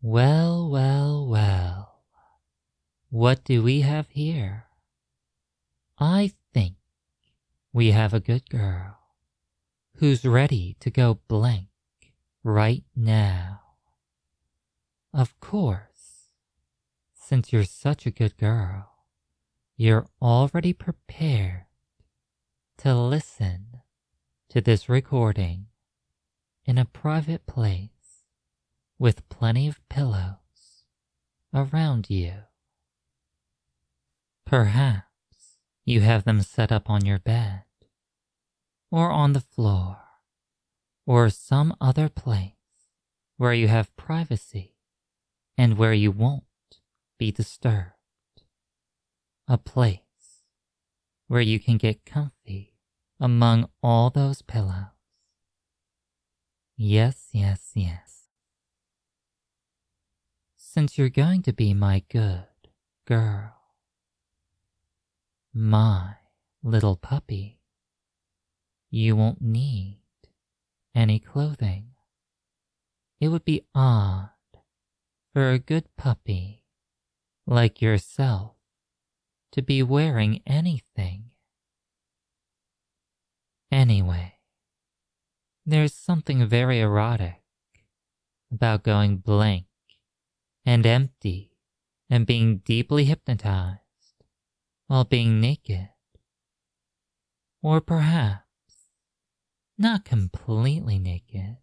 Well, well, well. What do we have here? I think we have a good girl who's ready to go blank right now. Of course, since you're such a good girl, you're already prepared to listen to this recording in a private place with plenty of pillows around you. Perhaps you have them set up on your bed, or on the floor, or some other place where you have privacy and where you won't be disturbed. A place where you can get comfy among all those pillows. Yes, yes, yes. Since you're going to be my good girl, my little puppy, you won't need any clothing. It would be odd for a good puppy like yourself to be wearing anything. Anyway, there's something very erotic about going blank and empty and being deeply hypnotized while being naked. Or perhaps not completely naked.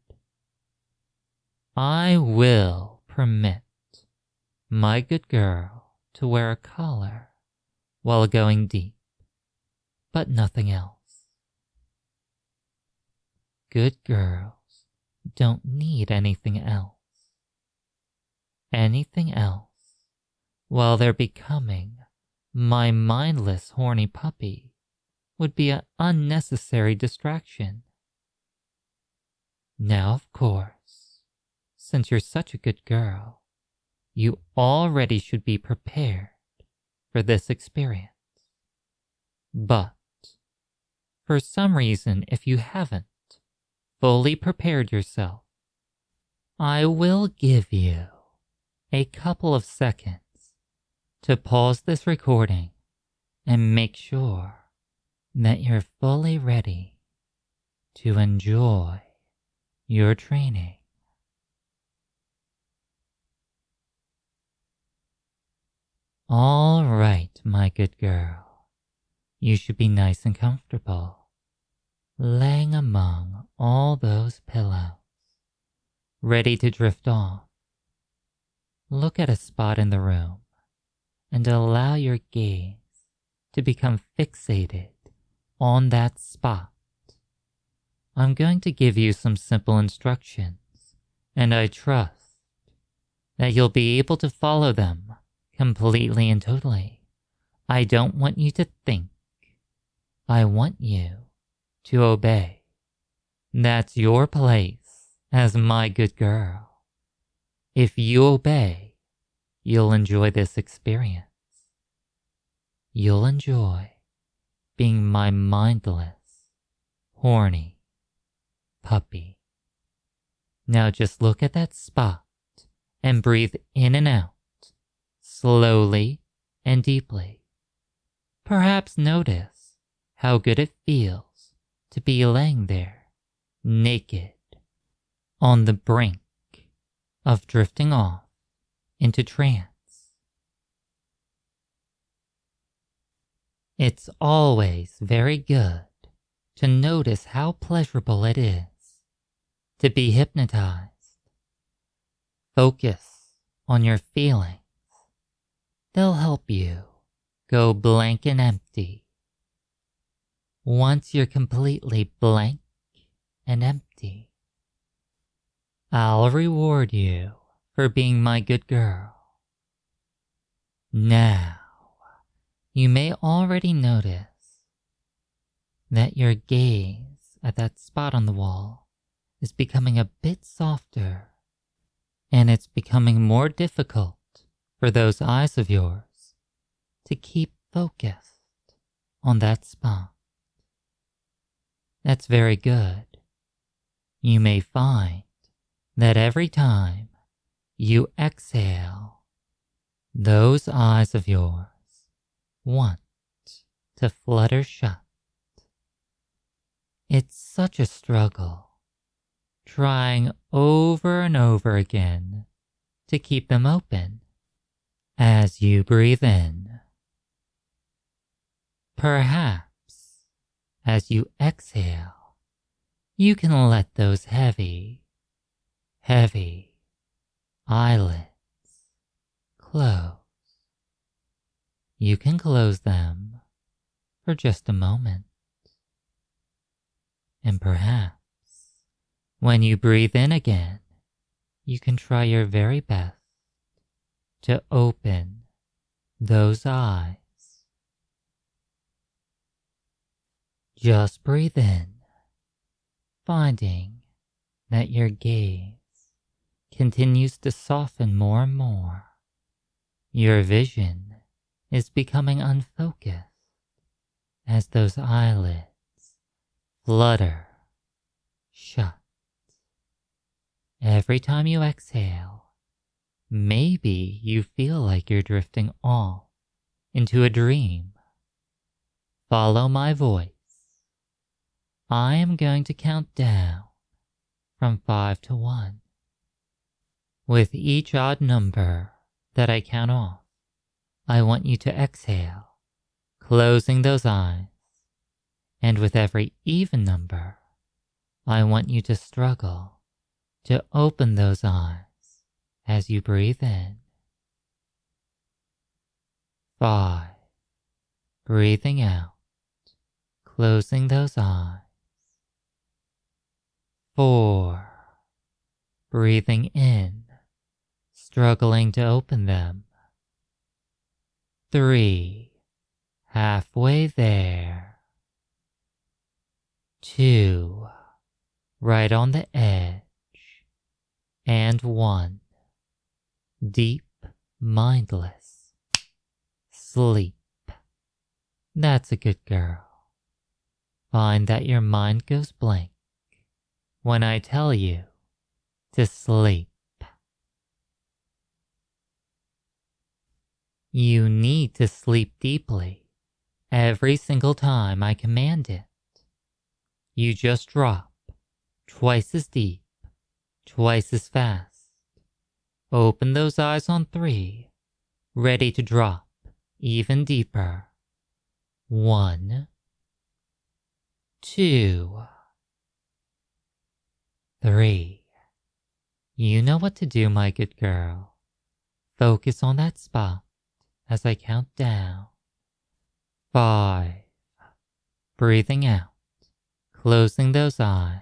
I will permit my good girl to wear a collar while going deep, but nothing else. Good girls don't need anything else. Anything else while they're becoming my mindless horny puppy would be an unnecessary distraction. Now, of course, since you're such a good girl, you already should be prepared for this experience. But, for some reason, if you haven't fully prepared yourself, I will give you a couple of seconds to pause this recording and make sure that you're fully ready to enjoy your training. All right, my good girl, you should be nice and comfortable, laying among all those pillows, ready to drift off. Look at a spot in the room and allow your gaze to become fixated on that spot. I'm going to give you some simple instructions, and I trust that you'll be able to follow them completely and totally. I don't want you to think. I want you to obey. That's your place as my good girl. If you obey, you'll enjoy this experience. You'll enjoy being my mindless, horny puppy. Now just look at that spot and breathe in and out, slowly and deeply. Perhaps notice how good it feels to be laying there, naked, on the brink of drifting off into trance. It's always very good to notice how pleasurable it is to be hypnotized. Focus on your feelings. They'll help you go blank and empty. Once you're completely blank and empty, I'll reward you for being my good girl. Now, you may already notice that your gaze at that spot on the wall is becoming a bit softer, and it's becoming more difficult for those eyes of yours to keep focused on that spot. That's very good. You may find that every time you exhale, those eyes of yours want to flutter shut. It's such a struggle, trying over and over again to keep them open as you breathe in. Perhaps as you exhale, you can let those heavy eyelids close. You can close them for just a moment. And perhaps when you breathe in again, you can try your very best to open those eyes. Just breathe in, finding that your gaze continues to soften more and more. Your vision is becoming unfocused as those eyelids flutter shut. Every time you exhale, maybe you feel like you're drifting off into a dream. Follow my voice. I am going to count down from 5 to 1. With each odd number that I count off, I want you to exhale, closing those eyes. And with every even number, I want you to struggle to open those eyes as you breathe in. 5. Breathing out, closing those eyes. 4. Breathing in, struggling to open them. 3. Halfway there. 2. Right on the edge. And 1. Deep, mindless sleep. That's a good girl. Find that your mind goes blank when I tell you to sleep. You need to sleep deeply every single time I command it. You just drop twice as deep, twice as fast. Open those eyes on 3, ready to drop even deeper. 1, 2, 3. You know what to do, my good girl. Focus on that spot as I count down. 5. Breathing out, closing those eyes.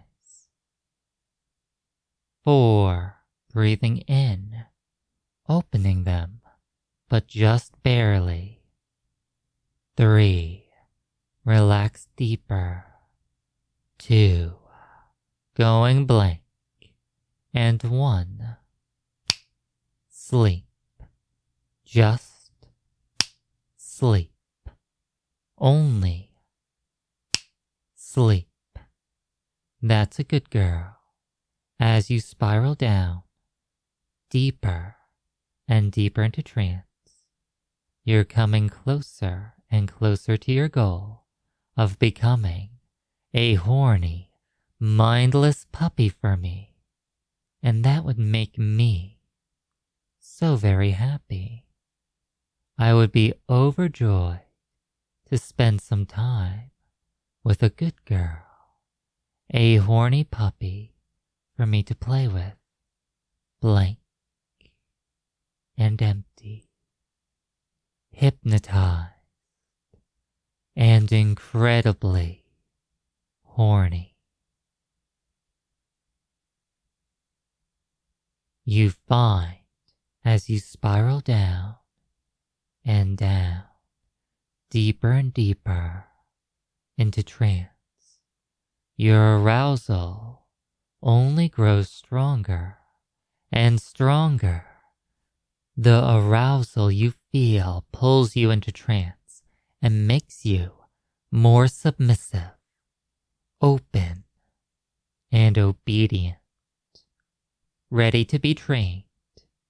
4. Breathing in, opening them, but just barely. 3. Relax deeper. 2. Going blank. And 1. Sleep. Just sleep. Only sleep. That's a good girl. As you spiral down, deeper and deeper into trance, you're coming closer and closer to your goal of becoming a horny, mindless puppy for me. And that would make me so very happy. I would be overjoyed to spend some time with a good girl, a horny puppy for me to play with, blank and empty, hypnotized and incredibly horny. You find as you spiral down and down, deeper and deeper into trance, your arousal only grows stronger and stronger. The arousal you feel pulls you into trance and makes you more submissive, open, and obedient, ready to be trained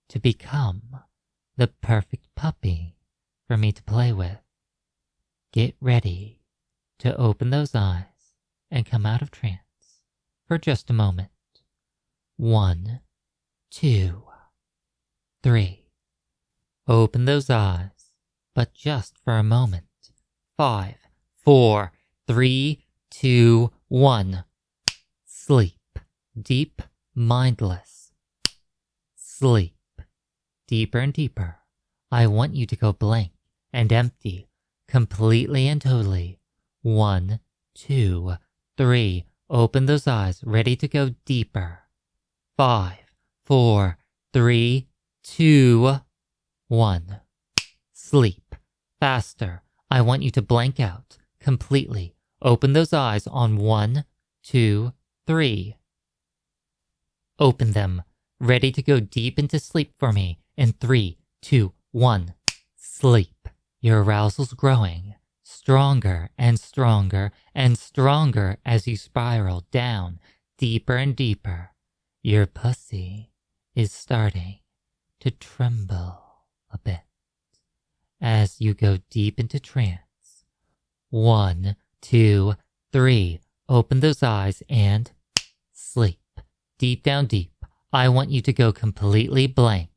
to become the perfect puppy for me to play with. Get ready to open those eyes and come out of trance for just a moment. 1, 2, 3. Open those eyes, but just for a moment. 5, 4, 3, 2, 1. Sleep. Deep, mindless. Sleep. Deeper and deeper. I want you to go blank and empty, completely and totally. 1, 2, 3. Open those eyes, ready to go deeper. 5, 4, 3, 2, 1. Sleep. Faster. I want you to blank out completely. Open those eyes on 1, 2, 3. Open them, ready to go deep into sleep for me in 3, 2, 1. Sleep. Your arousal's growing, stronger and stronger and stronger as you spiral down deeper and deeper. Your pussy is starting to tremble a bit as you go deep into trance. 1, 2, 3. Open those eyes and sleep. Deep down deep. I want you to go completely blank.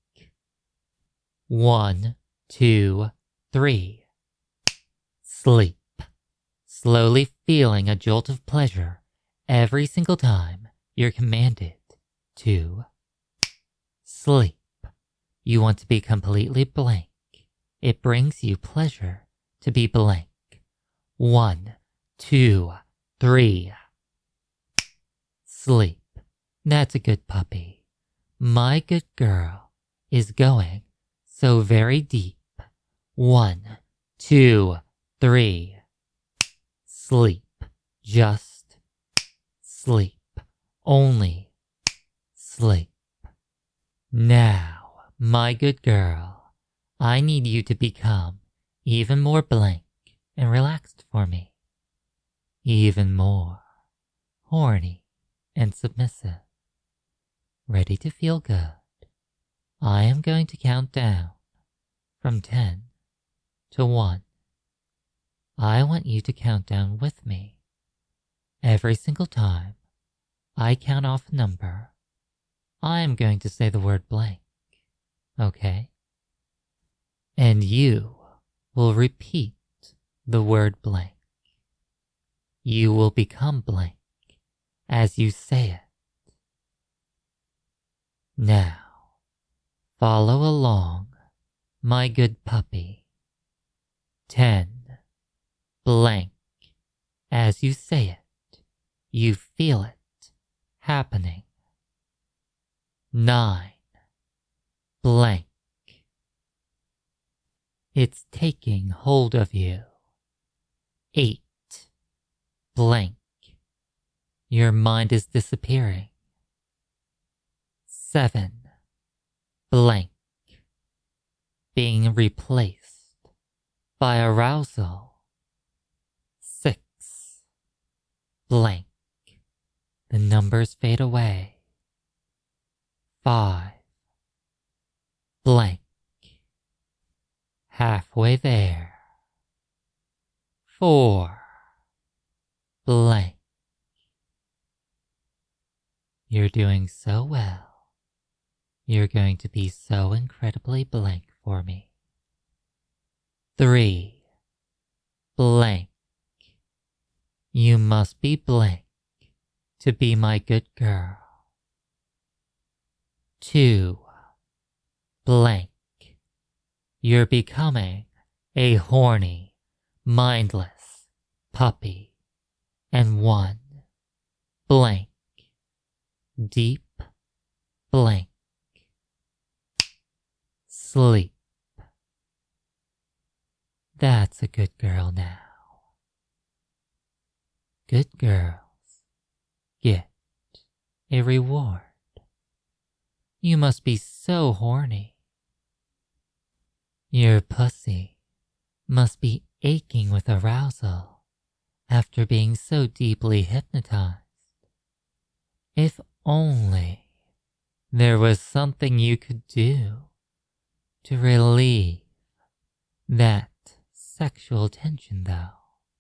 1, 2, 3. Sleep. Slowly feeling a jolt of pleasure every single time you're commanded to sleep. You want to be completely blank. It brings you pleasure to be blank. 1, 2, 3. Sleep. That's a good puppy. My good girl is going so very deep. 1, 2, 3. Sleep. Just sleep. Only sleep. Now, my good girl, I need you to become even more blank and relaxed for me. Even more horny and submissive. Ready to feel good. I am going to count down from 10 to 1. I want you to count down with me. Every single time I count off a number, I am going to say the word blank, okay? And you will repeat the word blank. You will become blank as you say it. Now, follow along, my good puppy. 10, blank. As you say it, you feel it happening. 9, blank. It's taking hold of you. 8, blank. Your mind is disappearing. 7, blank. Being replaced by arousal. 6, blank. The numbers fade away. 5, blank. Halfway there. 4, blank. You're doing so well. You're going to be so incredibly blank for me. 3, blank. You must be blank to be my good girl. 2, blank. You're becoming a horny, mindless puppy. And 1, blank. Deep blank. Sleep. That's a good girl now. Good girls get a reward. You must be so horny. Your pussy must be aching with arousal after being so deeply hypnotized. If only there was something you could do to relieve that sexual tension, though.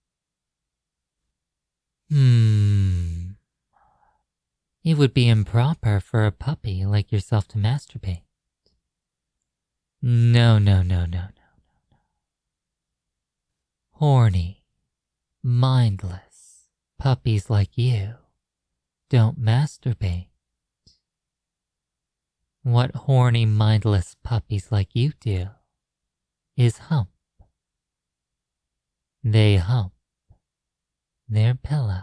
It would be improper for a puppy like yourself to masturbate. No. Horny, mindless puppies like you don't masturbate. What horny, mindless puppies like you do is hump. They hump their pillow.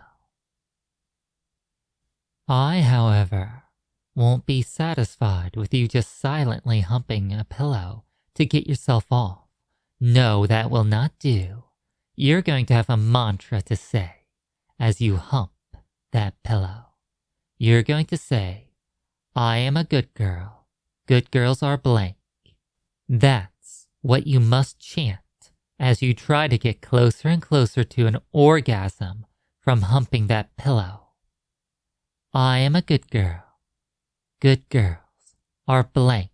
I, however, won't be satisfied with you just silently humping a pillow to get yourself off. No, that will not do. You're going to have a mantra to say as you hump that pillow. You're going to say, I am a good girl. Good girls are blank. That's what you must chant as you try to get closer and closer to an orgasm from humping that pillow. I am a good girl. Good girls are blank.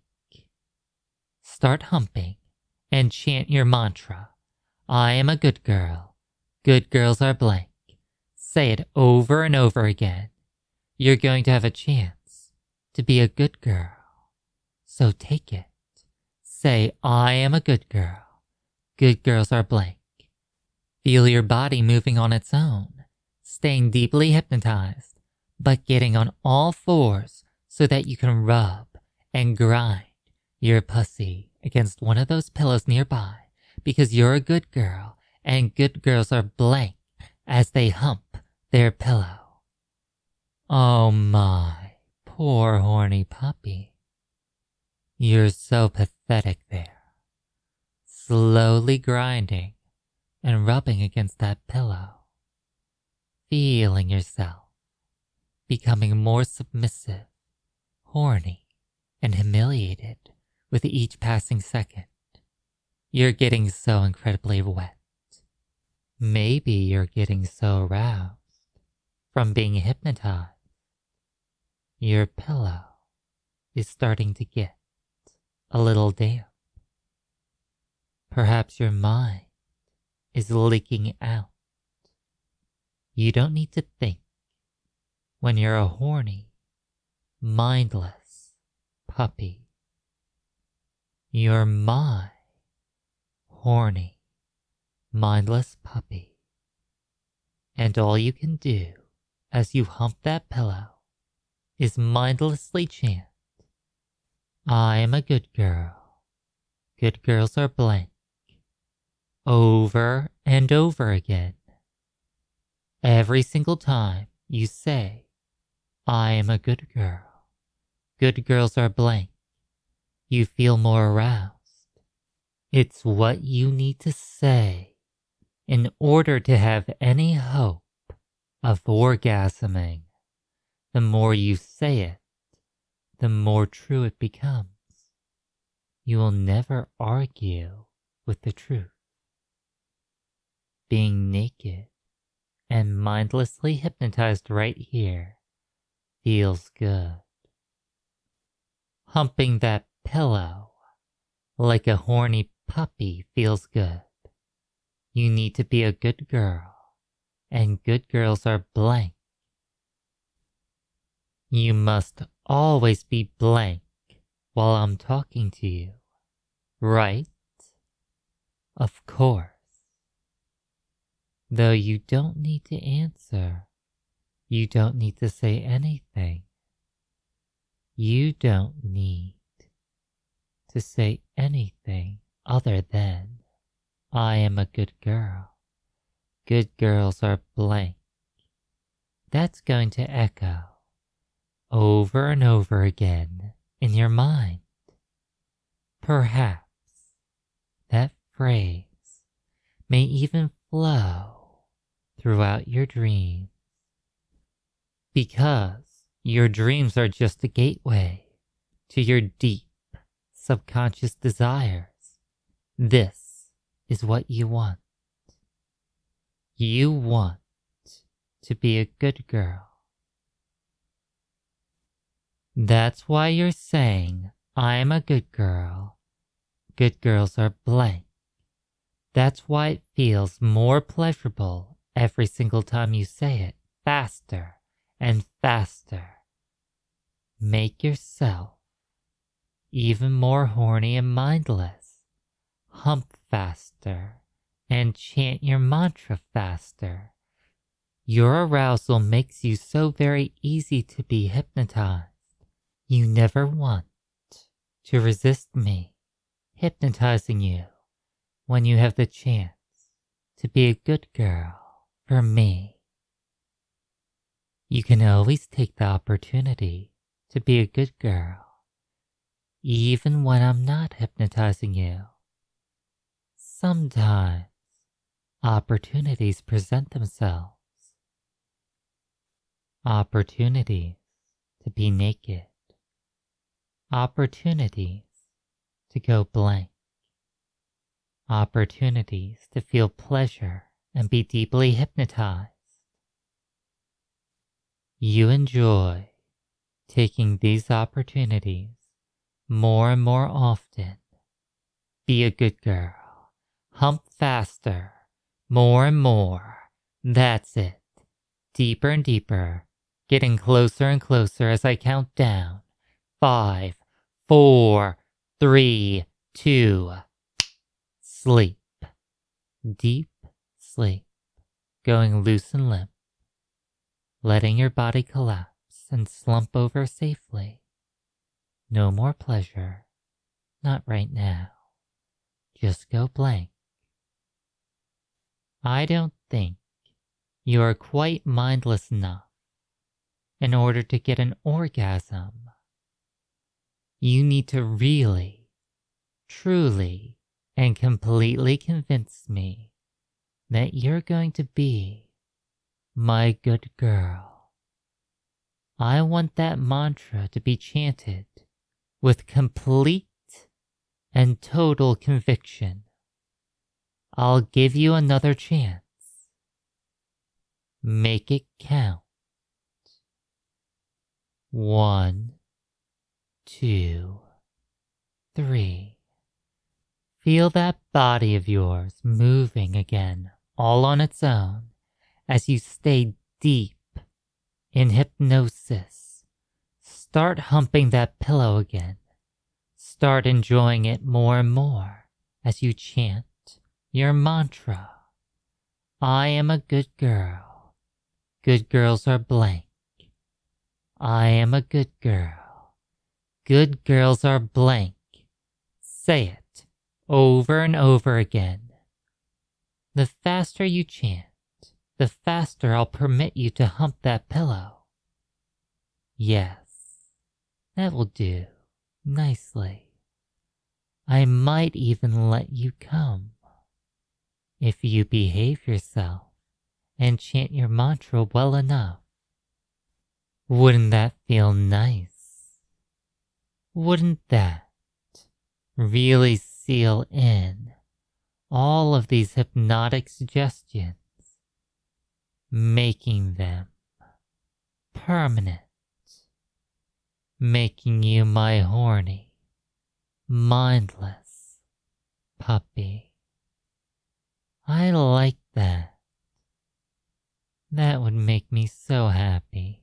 Start humping and chant your mantra. I am a good girl. Good girls are blank. Say it over and over again. You're going to have a chance to be a good girl. So take it. Say, I am a good girl. Good girls are blank. Feel your body moving on its own, staying deeply hypnotized, but getting on all fours so that you can rub and grind your pussy against one of those pillows nearby, because you're a good girl and good girls are blank as they hump their pillow. Oh my, poor horny puppy. You're so pathetic there, slowly grinding and rubbing against that pillow, feeling yourself becoming more submissive, horny, and humiliated with each passing second. You're getting so incredibly wet. Maybe you're getting so aroused from being hypnotized. Your pillow is starting to get a little damp. Perhaps your mind is leaking out. You don't need to think when you're a horny, mindless puppy. You're my horny, mindless puppy. And all you can do as you hump that pillow is mindlessly chant, I am a good girl. Good girls are blank. Over and over again. Every single time you say, I am a good girl. Good girls are blank. You feel more aroused. It's what you need to say in order to have any hope of orgasming. The more you say it, the more true it becomes. You will never argue with the truth. Being naked and mindlessly hypnotized right here feels good. Humping that pillow like a horny puppy feels good. You need to be a good girl, and good girls are blank. You must always be blank while I'm talking to you, right? Of course. Though you don't need to answer. You don't need to say anything. You don't need to say anything other than, I am a good girl. Good girls are blank. That's going to echo over and over again in your mind. Perhaps that phrase may even flow throughout your dreams, because your dreams are just a gateway to your deep subconscious desires. This is what you want. You want to be a good girl. That's why you're saying, I'm a good girl. Good girls are blank. That's why it feels more pleasurable every single time you say it, faster and faster. Make yourself even more horny and mindless. Hump faster and chant your mantra faster. Your arousal makes you so very easy to be hypnotized. You never want to resist me hypnotizing you when you have the chance to be a good girl for me. You can always take the opportunity to be a good girl, even when I'm not hypnotizing you. Sometimes opportunities present themselves. Opportunities to be naked. Opportunities to go blank. Opportunities to feel pleasure and be deeply hypnotized. You enjoy taking these opportunities more and more often. Be a good girl. Hump faster. More and more. That's it. Deeper and deeper. Getting closer and closer as I count down. 5, 4, 3, 2. Sleep. Deep sleep. Going loose and limp. Letting your body collapse and slump over safely. No more pleasure. Not right now. Just go blank. I don't think you are quite mindless enough in order to get an orgasm. You need to really, truly, and completely convince me that you're going to be my good girl. I want that mantra to be chanted with complete and total conviction. I'll give you another chance. Make it count. 1, 2, 3. Feel that body of yours moving again all on its own as you stay deep in hypnosis. Start humping that pillow again. Start enjoying it more and more as you chant your mantra. I am a good girl. Good girls are blank. I am a good girl. Good girls are blank. Say it over and over again. The faster you chant, the faster I'll permit you to hump that pillow. Yes, that will do nicely. I might even let you come if you behave yourself and chant your mantra well enough. Wouldn't that feel nice? Wouldn't that really seal in all of these hypnotic suggestions, making them permanent, making you my horny, mindless puppy? I like that. That would make me so happy.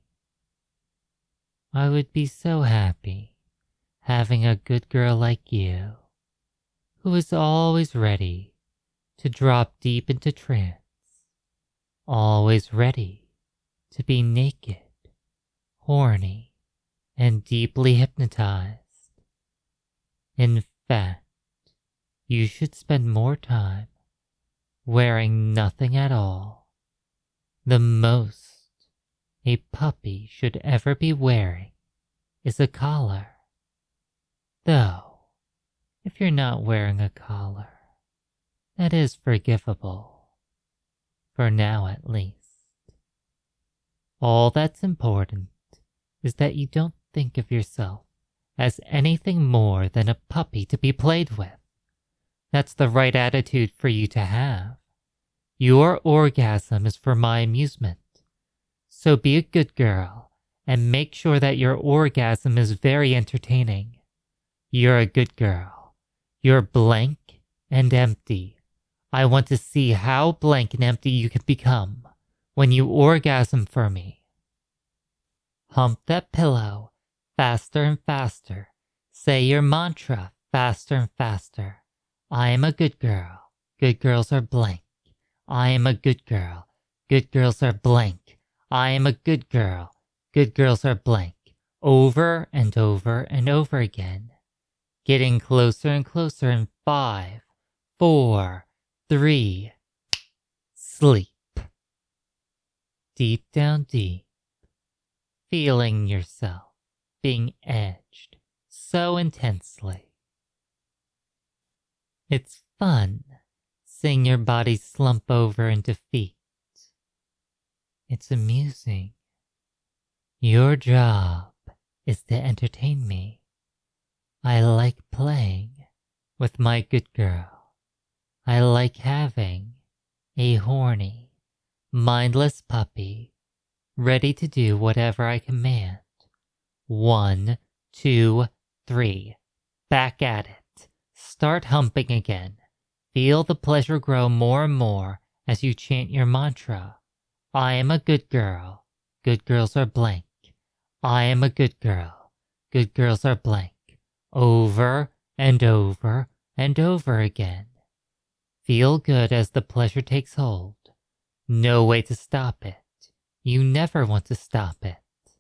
I would be so happy having a good girl like you, who is always ready to drop deep into trance, always ready to be naked, horny, and deeply hypnotized. In fact, you should spend more time wearing nothing at all. The most a puppy should ever be wearing is a collar. Though, if you're not wearing a collar, that is forgivable. For now at least. All that's important is that you don't think of yourself as anything more than a puppy to be played with. That's the right attitude for you to have. Your orgasm is for my amusement. So be a good girl and make sure that your orgasm is very entertaining. You're a good girl. You're blank and empty. I want to see how blank and empty you can become when you orgasm for me. Hump that pillow faster and faster. Say your mantra faster and faster. I am a good girl. Good girls are blank. I am a good girl. Good girls are blank. I am a good girl. Good girls are blank. Over and over and over again. Getting closer and closer in 5, 4, 3. Sleep. Deep down deep. Feeling yourself being edged so intensely. It's fun seeing your body slump over in defeat. It's amusing. Your job is to entertain me. I like playing with my good girl. I like having a horny, mindless puppy ready to do whatever I command. 1, 2, 3. Back at it. Start humping again. Feel the pleasure grow more and more as you chant your mantra. I am a good girl. Good girls are blank. I am a good girl. Good girls are blank. Over and over and over again. Feel good as the pleasure takes hold. No way to stop it. You never want to stop it.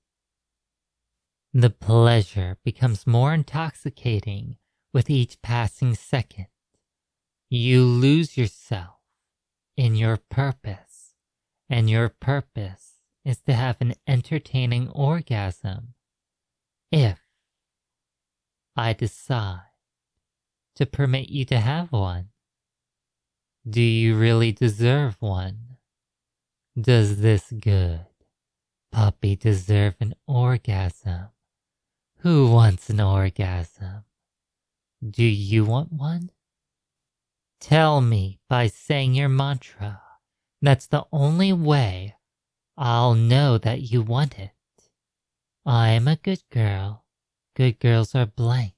The pleasure becomes more intoxicating with each passing second. You lose yourself in your purpose, and your purpose is to have an entertaining orgasm if I decide to permit you to have one. Do you really deserve one? Does this good puppy deserve an orgasm? Who wants an orgasm? Do you want one? Tell me by saying your mantra. That's the only way I'll know that you want it. I am a good girl. Good girls are blank.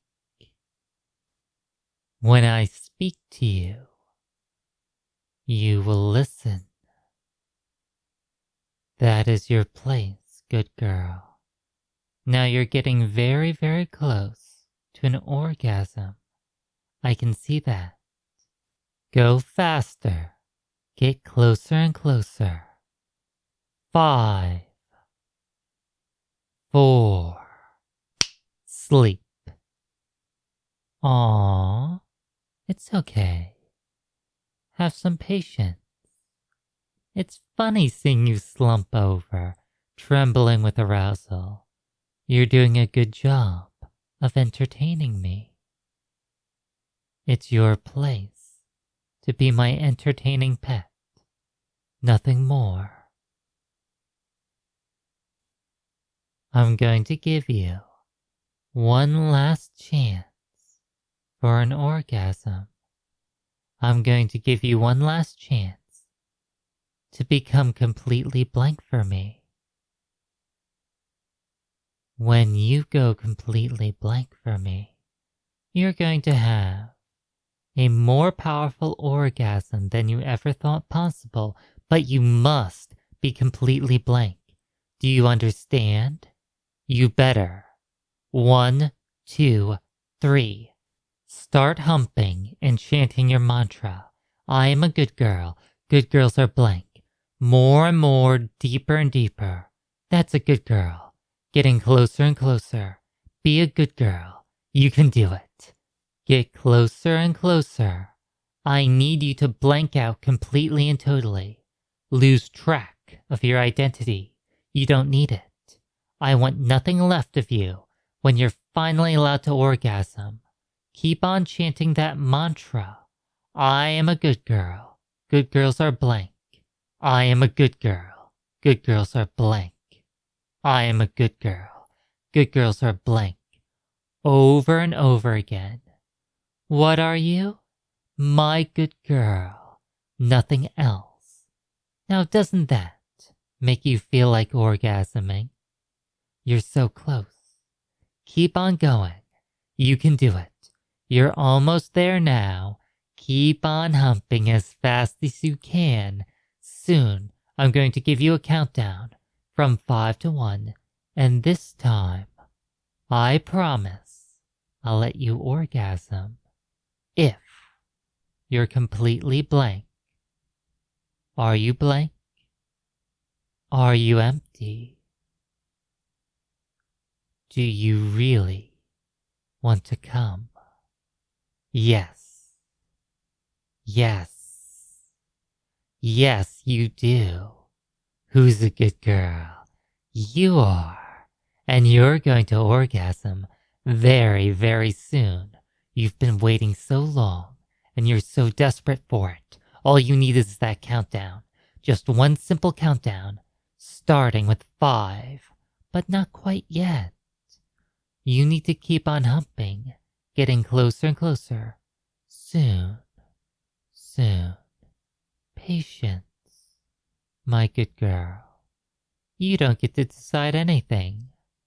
When I speak to you, you will listen. That is your place, good girl. Now you're getting very, very close to an orgasm. I can see that. Go faster. Get closer and closer. 5, 4. Sleep. Aww, it's okay. Have some patience. It's funny seeing you slump over, trembling with arousal. You're doing a good job of entertaining me. It's your place to be my entertaining pet, nothing more. I'm going to give you one last chance for an orgasm. I'm going to give you one last chance to become completely blank for me. When you go completely blank for me, you're going to have a more powerful orgasm than you ever thought possible, but you must be completely blank. Do you understand? You better. 1, 2, 3. Start humping and chanting your mantra. I am a good girl. Good girls are blank. More and more, deeper and deeper. That's a good girl. Getting closer and closer. Be a good girl. You can do it. Get closer and closer. I need you to blank out completely and totally. Lose track of your identity. You don't need it. I want nothing left of you when you're finally allowed to orgasm. Keep on chanting that mantra. I am a good girl. Good girls are blank. I am a good girl. Good girls are blank. I am a good girl. Good girls are blank. Over and over again. What are you? My good girl. Nothing else. Now doesn't that make you feel like orgasming? You're so close. Keep on going. You can do it. You're almost there now. Keep on humping as fast as you can. Soon, I'm going to give you a countdown from 5 to 1, and this time, I promise I'll let you orgasm if you're completely blank. Are you blank? Are you empty? Do you really want to come? Yes. Yes. Yes, you do. Who's a good girl? You are. And you're going to orgasm very, very soon. You've been waiting so long, and you're so desperate for it. All you need is that countdown. Just one simple countdown, starting with 5, but not quite yet. You need to keep on humping, getting closer and closer. Soon, soon. Patience, my good girl. You don't get to decide anything.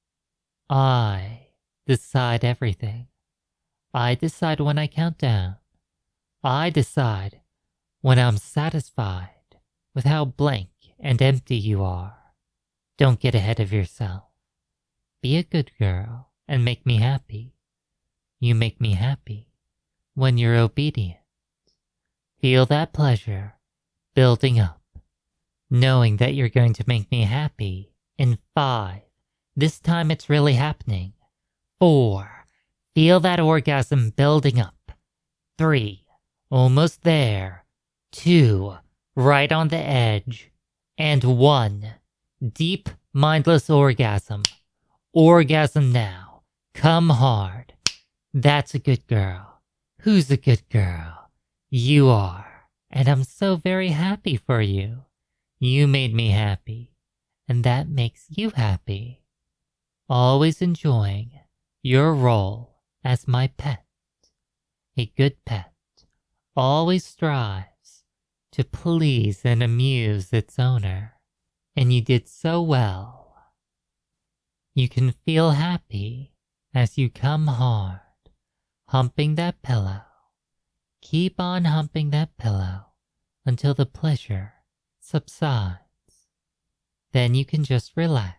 I decide everything. I decide when I count down. I decide when I'm satisfied with how blank and empty you are. Don't get ahead of yourself. Be a good girl and make me happy. You make me happy when you're obedient. Feel that pleasure building up, knowing that you're going to make me happy in 5. This time it's really happening. 4. Feel that orgasm building up. 3. Almost there. 2. Right on the edge. And 1. Deep, mindless orgasm. Orgasm now. Come hard. That's a good girl. Who's a good girl? You are. And I'm so very happy for you. You made me happy. And that makes you happy. Always enjoying your role as my pet. A good pet always strives to please and amuse its owner. And you did so well. You can feel happy as you come hard, humping that pillow. Keep on humping that pillow until the pleasure subsides. Then you can just relax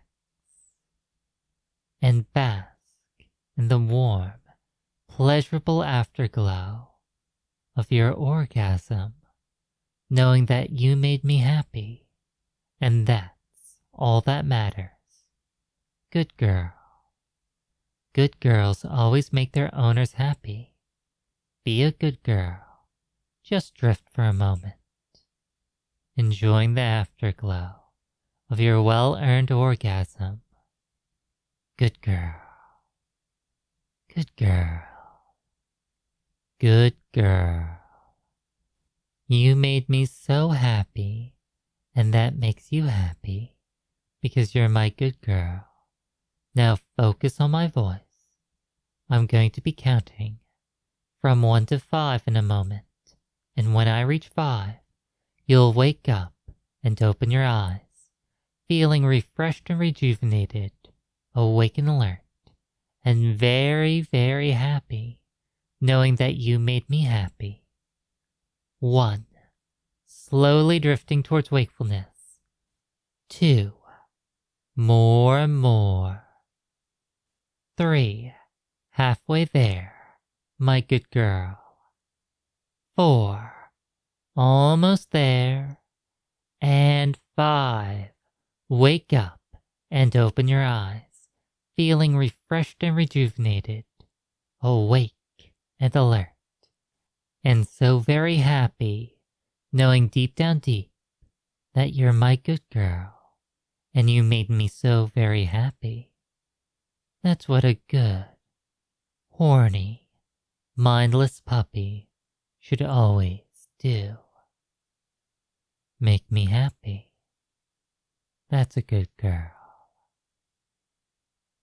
and bask in the warm, pleasurable afterglow of your orgasm, knowing that you made me happy, and that's all that matters. Good girl. Good girls always make their owners happy. Be a good girl. Just drift for a moment, enjoying the afterglow of your well-earned orgasm. Good girl. Good girl. Good girl. You made me so happy, and that makes you happy because you're my good girl. Now focus on my voice. I'm going to be counting from 1 to 5 in a moment, and when I reach 5, you'll wake up and open your eyes, feeling refreshed and rejuvenated, awake and alert, and very, very happy, knowing that you made me happy. 1. Slowly drifting towards wakefulness. 2. More and more. 3. Halfway there, my good girl. 4. Almost there. And 5. Wake up and open your eyes, feeling refreshed and rejuvenated, awake and alert, and so very happy, knowing deep down deep that you're my good girl, and you made me so very happy. That's what a good, horny, mindless puppy should always do. Make me happy. That's a good girl.